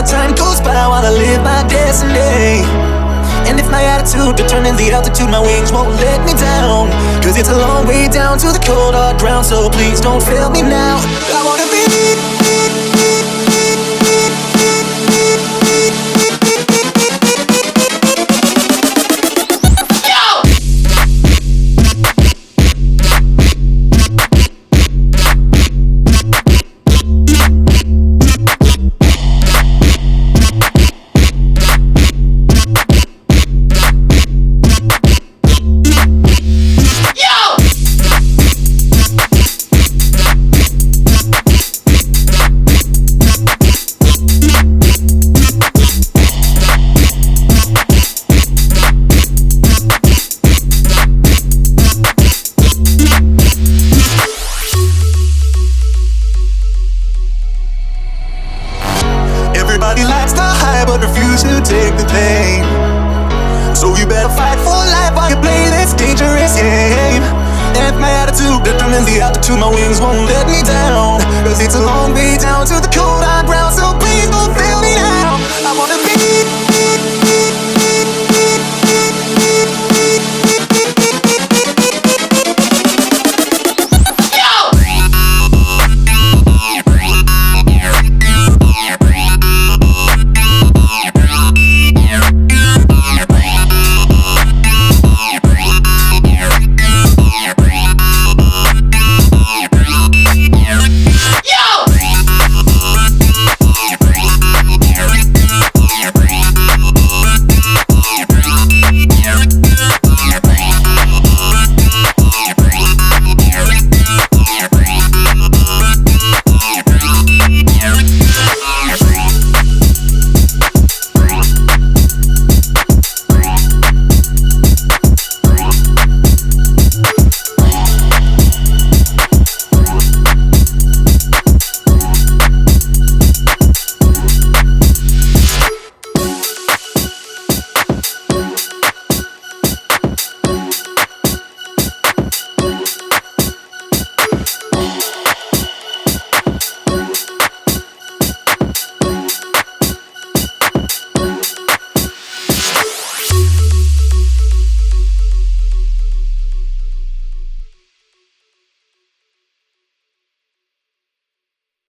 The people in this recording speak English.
Time goes by while I live my destiny. And if my attitude determines the altitude, my wings won't let me down. Cause it's a long way down to the cold hard ground. So please don't fail me now. I wanna be everybody likes the high but refuse to take the pain. So you better fight for life while you play this dangerous game. And if my attitude determines the altitude, my wings won't let me down. Cause it's a long way down to the cold hard ground. So please don't fail me now.